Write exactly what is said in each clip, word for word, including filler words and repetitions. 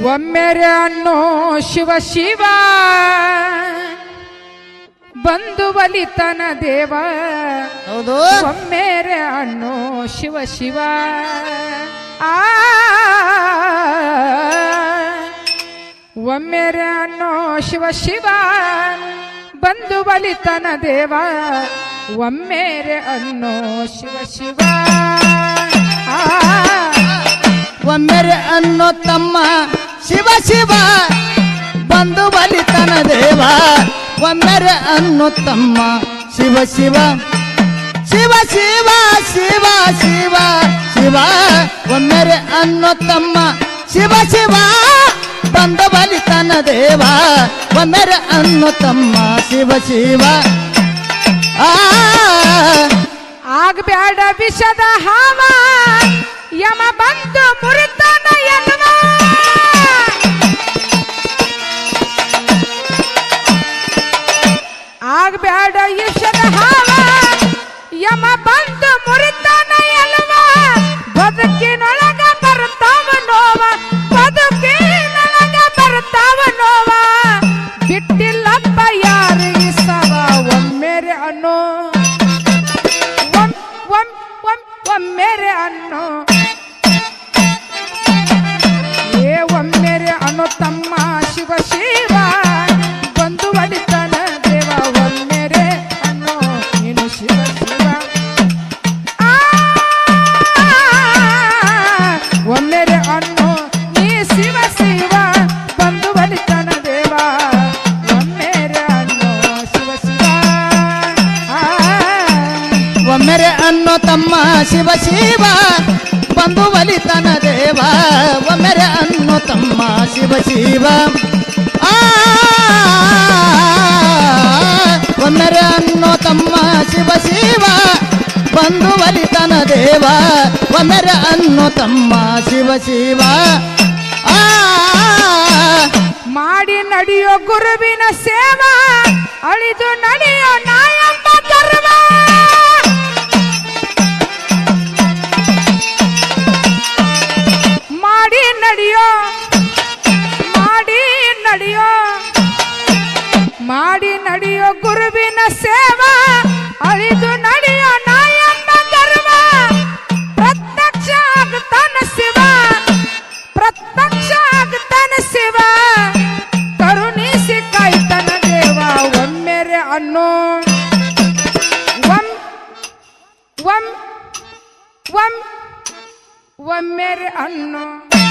ಒಮ್ಮೆರೆ ಅನ್ನೋ ಶಿವ ಶಿವ ಬಂದು ಬಲಿತನ ದೇವ. ಹೌದು. ಒಮ್ಮೆರೆ ಅನ್ನೋ ಶಿವ ಶಿವ ಆ ಒಮ್ಮೆರೆ ಅನ್ನೋ ಶಿವ ಶಿವ ಬಂದು ಬಲಿತನ ದೇವ. ಒಮ್ಮೆರೆ ಅನ್ನೋ ಶಿವ ಶಿವ ಆ ಒಮ್ಮೆರೆ ಅನ್ನೋ ತಮ್ಮ ಶಿವ ಶಿವ ಬಂದು ಬಲಿತನ ದೇವ. ಒಮ್ಮೆರೆ ಅನ್ನೋ ತಮ್ಮ ಶಿವ ಶಿವ ಶಿವ ಶಿವ ಶಿವ ಶಿವ ಶಿವ. ಒಮ್ಮೆರೆ ಅನ್ನೋ ತಮ್ಮ ಶಿವ ಶಿವ ಬಂದು ಬಲಿತನ ದೇವ. ಒಮ್ಮೆರೆ ಅನ್ನೋ ತಮ್ಮ ಶಿವ ಶಿವ ಆ ಆಗಬೇಡ ವಿಷದ ಹಾವ ಯಮ ಬಂದು ಮುರಿತನ ಎನ್ನುವ. ಆಗಬೇಡ ವಿಷದ ಹಾವ ಯಮ ಬಂದು ಮುರಿತನ ಎನ್ನುವ. ಬದುಕಿನೊಳಗ ಬರ್ತಾವ ನೋವ, ಬದುಕಿನೊಳಗ ಬರ್ತಾವ ನೋವ. ಬಿಟ್ಟಿಲ್ಲಪ್ಪ ಯಾರಿಗೆ ಸವ. ಒಮ್ಮೆರೆ ಅನ್ನೋ ಒಮ್ಮೆರೆ ಅನ್ನೋ ಏ ಒಮ್ಮೆರೆ ಅನ್ನೋ ತಮ್ಮ ಶಿವ ಶಿವ ಬಂದು ಬಲಿತನ ದೇವ. ಒಮ್ಮೆರೆ ಅನ್ನೋ ನೀನು ಶಿವ ಶಿವ ಆ ಒಮ್ಮೆರೆ ಅನ್ನೋ ನೀ ಶಿವ ಶಿವ ಬಂದು ಬಲಿತನ ದೇವ. ಒಮ್ಮೆರೆ ಅನ್ನೋ ಶಿವ ಶಿವ ಆ ಒಮ್ಮೆರೆ ಅನ್ನೋ ತಮ್ಮ ಶಿವ ಶಿವ ಬಂದು ಬಲಿತನ ದೇವ. ಒಮ್ಮೆರೆ ಅನ್ನೋ ತಮ್ಮ ಶಿವ ಶಿವ ಆ ಒಮ್ಮೆರೆ ಅನ್ನೋ ತಮ್ಮ ಶಿವ ಶಿವ ಬಂದು ಬಲಿತನ ದೇವ. ಒಮ್ಮೆರೆ ಅನ್ನೋ ತಮ್ಮ ಶಿವ ಶಿವ ಆ ಮಾಡಿ ನಡೆಯೋ ಗುರುವಿನ ಸೇವಾ ಅಳಿದು ನಡೆಯೋ ನಾಯಂಬ ಗರ್ವ. ಮಾಡಿ ನಡೆಯೋ ಮಾಡಿ ನಡೆಯೋ ಮಾಡಿ ನಡೆಯೋ ಗುರುವಿನ ಸೇವಾ ಅಳಿದು ನಡೆಯೋ ನಾಯಂಬ ಗರ್ವ. ಪ್ರತ್ಯಕ್ಷ ಆಗ್ತಾನ ಶಿವ, ಪ್ರತ್ಯಕ್ಷ ಆಗ್ತಾನ ಶಿವ ಕರುಣಿಸಿ ಕಾಯ್ತನ ದೇವ. ಒಮ್ಮೆರೆ ಅನ್ನೋ ಒಮ್ ಒಮ್ ಒಮ್ ಒಮ್ಮೆರೆ ಅನ್ನೋ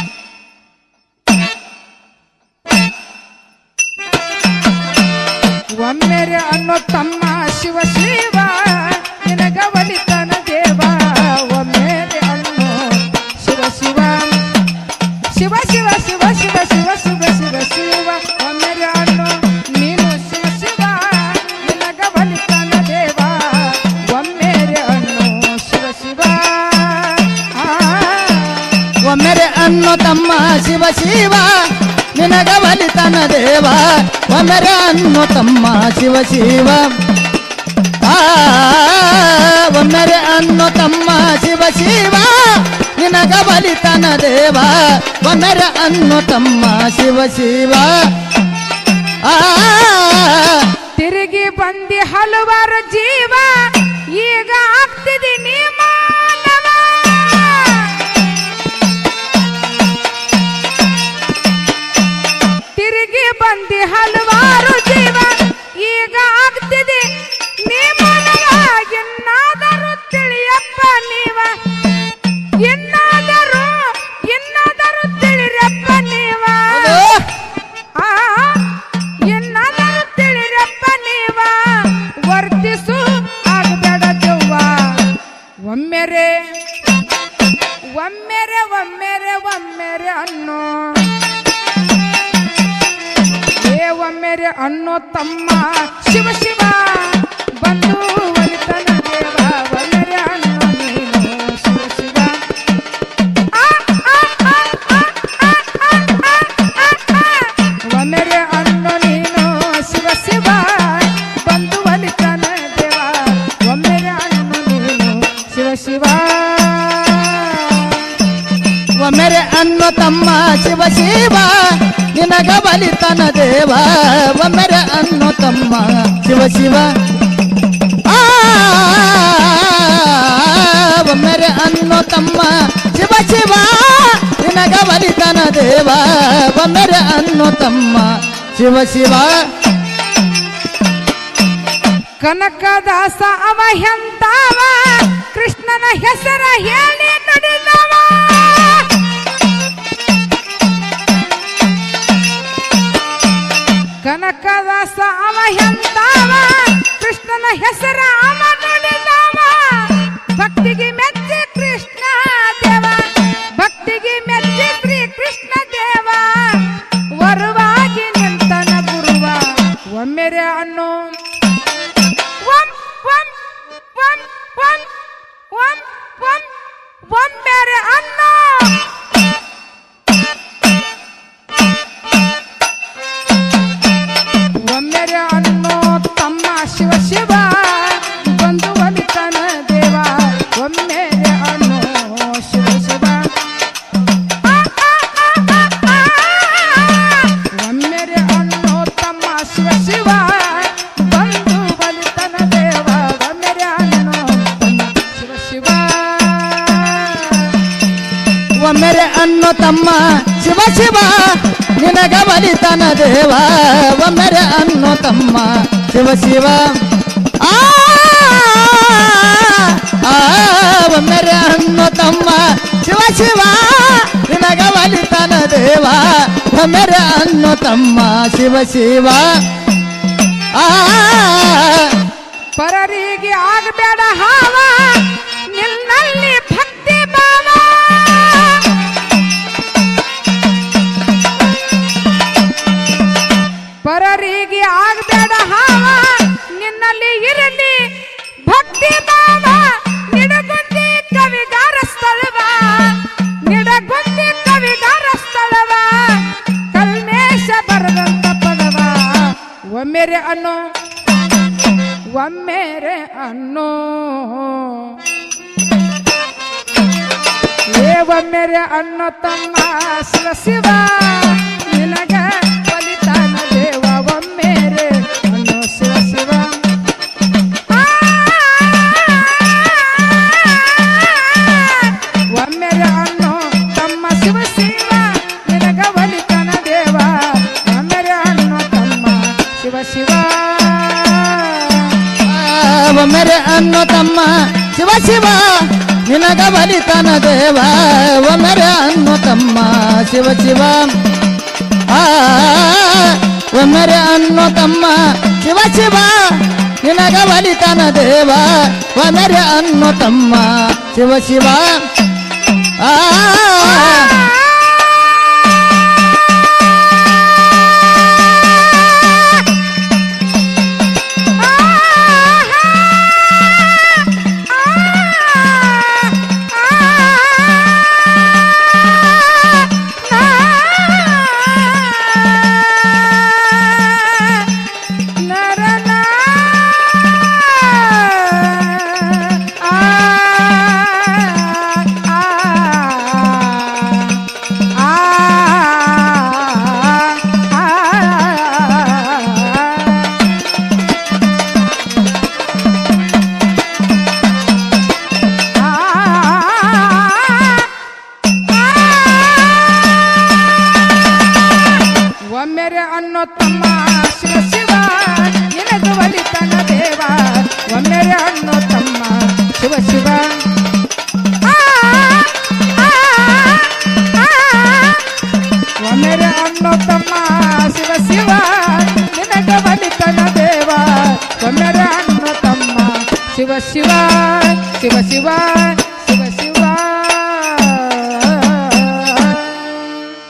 ಒಮ್ಮೆರೆ ಅನ್ನೋ ತಮ್ಮ ಶಿವ ಶಿವ ನಿನಗ ಬಲಿತನ ದೇವ. ಒಮ್ಮೆರೆ ಅನ್ನೋ ಶಿವ ಶಿವ ಶಿವ ಶಿವ ಶಿವ ಶಿವ ಶಿವ ಶಿವ ಶಿವ ಶಿವ. ಒಮ್ಮೆರೆ ಅನ್ನೋ ನೀನು ಶಿವ ಶಿವ ನಿನಗ ಬಲಿತನ ದೇವ. ಒಮ್ಮೆರೆ ಅನ್ನೋ ಶಿವ ಶಿವ ಆ ಒಮ್ಮೆರೆ ಅನ್ನೋ ತಮ್ಮ ಶಿವ ಶಿವ ನಿನಗ ಬಲಿತನ ದೇವ. ಒಮ್ಮೆರೆ ಅನ್ನೋ ತಮ್ಮ ಶಿವ ಶಿವ ಆ ಒಮ್ಮೆರೆ ಅನ್ನೋ ತಮ್ಮ ಶಿವ ಶಿವ ನಿನಗ ಬಲಿತನ ದೇವ. ಒಮ್ಮೆರೆ ಅನ್ನೋ ತಮ್ಮ ಶಿವ ಶಿವ ಆ ತಿರುಗಿ ಬಂದಿ ಹಲವಾರು ಜೀವ ಈಗ ಆಗ್ತಿದ್ದೀನಿ ಮಾನವ. ತಿರುಗಿ ಬಂದಿ ಹಲವಾರು ಜೀವ ಈಗ ಆಗ್ತಿದೆ ನೀ ಮಾನವ. ಎನ್ನಾದರೂ ತಿಳಿಯಪ್ಪ ನೀವ, ಎನ್ನಾದರೂ ಎನ್ನಾದರೂ ತಿಳಿರಪ್ಪ ನೀವ ಆ ಎನ್ನಾದರೂ ತಿಳಿರಪ್ಪ ನೀವ. ವರ್ತಿಸು ಆಗಬೇಡ ದೆವ್ವ. ಒಮ್ಮೆರೆ ಒಮ್ಮೆರೆ ಒಮ್ಮೆರೆ ಒಮ್ಮೆರೆ ಅನ್ನೋ ಏ ಒಮ್ಮೆರೆ ಅನ್ನೋ ತಮ್ಮ ಶಿವ ಶಿವ ಬಂದು ಬಲಿತನ ದೇವ. ಒಮ್ಮೆರೆ ಅನ್ನೋ ನೀನು ಶಿವ ಶಿವ ಆ ಆ ಆ ಆ ಆ ಆ ಆ. ಒಮ್ಮೆರೆ ಅನ್ನೋ ನೀನು ಶಿವ ಶಿವ ಬಂದು ಬಲಿತನ ದೇವ. ಒಮ್ಮೆರೆ ಅನ್ನೋ ನೀನು ಶಿವ ಶಿವ ಒಮ್ಮೆರೆ ಅನ್ನೋ ತಮ್ಮ ಶಿವ ಶಿವ ನಿನಗ ಬಲಿತನ ದೇವ ಒಮ್ಮೆರೆ ಅನ್ನೋ ತಮ್ಮ ಶಿವ ಶಿವ ಆ ಒಮ್ಮೆರೆ ಅನ್ನೋ ತಮ್ಮ ಶಿವ ಶಿವ ನಿನಗ ಬಲಿತನ ದೇವ ಒಮ್ಮೆರೆ ಅನ್ನೋ ತಮ್ಮ ಶಿವ ಶಿವ ಕನಕದಾಸ ಅವ ಎಂತವ ಕೃಷ್ಣನ ಹೆಸರ ಹೇಳಿ ನುಡಿದವ ಕನಕದಾಸ ಅವ ಎಂತವ ಕೃಷ್ಣನ ಹೆಸರ ಅವ ನುಡಿದವ ಭಕ್ತಿಗೆ ಮೆಚ್ಚಿ ಕೃಷ್ಣ ದೇವ ಭಕ್ತಿಗೆ ಮೆಚ್ಚಿ ಶ್ರೀ ಕೃಷ್ಣ ದೇವ ವರುವಾಗಿ ನಿಂತನ ಗುರುವ ಒಮ್ಮೆರೆ ಅನ್ನೋ ಒಮ್ಮೆರೆ ಅನ್ನ ಒಮ್ಮೆರೆ ಅನ್ನೋ ತಮ್ಮ ಶಿವ ಶಿವ ಬಂದು ಒಲಿತನ ದೇವ ಒಮ್ಮೆರೆ ಅನ್ನೋ ಶಿವ ಶಿವ ಒಮ್ಮೆರೆ ಅನ್ನೋ ತಮ್ಮ ಶಿವ ಶಿವ ಬಂದು ಒಲಿತನ ದೇವ ಒಮ್ಮೆರೆ ಅನ್ನೋ ಶಿವ ಶಿವ ಒಮ್ಮೆರೆ ಅನ್ನೋ ತಮ್ಮ ಶಿವ ಶಿವ ನಿನಗ ಬಲಿತನ ದೇವ ಒಮ್ಮೆರೆ ಅನ್ನೋ ತಮ್ಮ ಶಿವ ಶಿವ ಆ ಆ, ಒಮ್ಮೆರೆ ಅನ್ನೋ ತಮ್ಮ ಶಿವ ಶಿವ ನಿನಗ ಬಲಿತನ ದೇವ ಒಮ್ಮೆರೆ ಅನ್ನೋ ತಮ್ಮ ಶಿವ ಶಿವ ಆ ಪರರಿಗೆ ಆಗಬೇಡ ಹಾವ ನಿನ್ನಲ್ಲಿ ಭಕ್ತಿ ಭಾವ ಪರರಿಗೆ ಆಗಬೇಡ ಹಾವ ನಿನ್ನಲ್ಲಿ ಇರಲಿ ಭಕ್ತಿ ಭಾವ ನಿಡಗುಂದಿ ಕವಿಗಾರ ಸ್ಥಳವ ನಿಡಗುಂದಿ ಕವಿಗಾರ ಸ್ಥಳವ ಕಲ್ಮೇಶ ಬರದಂತ ಪದವ ಒಮ್ಮೆರೆ ಅನ್ನೋ ಒಮ್ಮೆರೆ ಅನ್ನೋ ಏ ಒಮ್ಮೆರೆ ಅನ್ನೋ ತಮ್ಮ ಶಿವ ಶಿವ ನಿನಗ ಬಲಿತನ ದೇವ ಒಮ್ಮೆರೆ ಅನ್ನೋ ಶಿವ ಶಿವ ಆ, ಒಮ್ಮೆರೆ ಅನ್ನೋ ತಮ್ಮ ಶಿವ ಶಿವ ನಿನಗ ಬಲಿತನ ದೇವ ಒಮ್ಮೆರೆ ಅನ್ನೋ ತಮ್ಮ ಶಿವ ಶಿವ ಒಮ್ಮೆರೆ ಅನ್ನೋ ತಮ್ಮ ಶಿವ ಶಿವ ನಿನಗ ಬಲಿತನ ದೇವ ಒಮ್ಮೆರೆ ಅನ್ನೋ ತಮ್ಮ ಶಿವ ಶಿವ ಆ ಒಮ್ಮೆರೆ ಅನ್ನೋ ತಮ್ಮ ಶಿವ ಶಿವ ನಿನಗ ಬಲಿತನ ದೇವ ಒಮ್ಮೆರೆ ಅನ್ನೋ ತಮ್ಮ ಶಿವ ಶಿವ ಆ ಒಮ್ಮೆರೆ ಅನ್ನೋ ತಮ್ಮ ಶಿವ ಶಿವ ನಿನಗ ಬಲಿತನ ದೇವ ಒಮ್ಮೆರೆ ಅನ್ನೋ ತಮ್ಮ ಶಿವ ಶಿವ ಆ, ಆ, ಆ, ಒಮ್ಮೆರೆ ಅನ್ನೋ ತಮ್ಮ ಶಿವ ಶಿವ ನಿನಗ ಬಲಿತನ ದೇವ ಒಮ್ಮೆರೆ ಅನ್ನೋ ತಮ್ಮ ಶಿವ ಶಿವ ಶಿವ ಶಿವ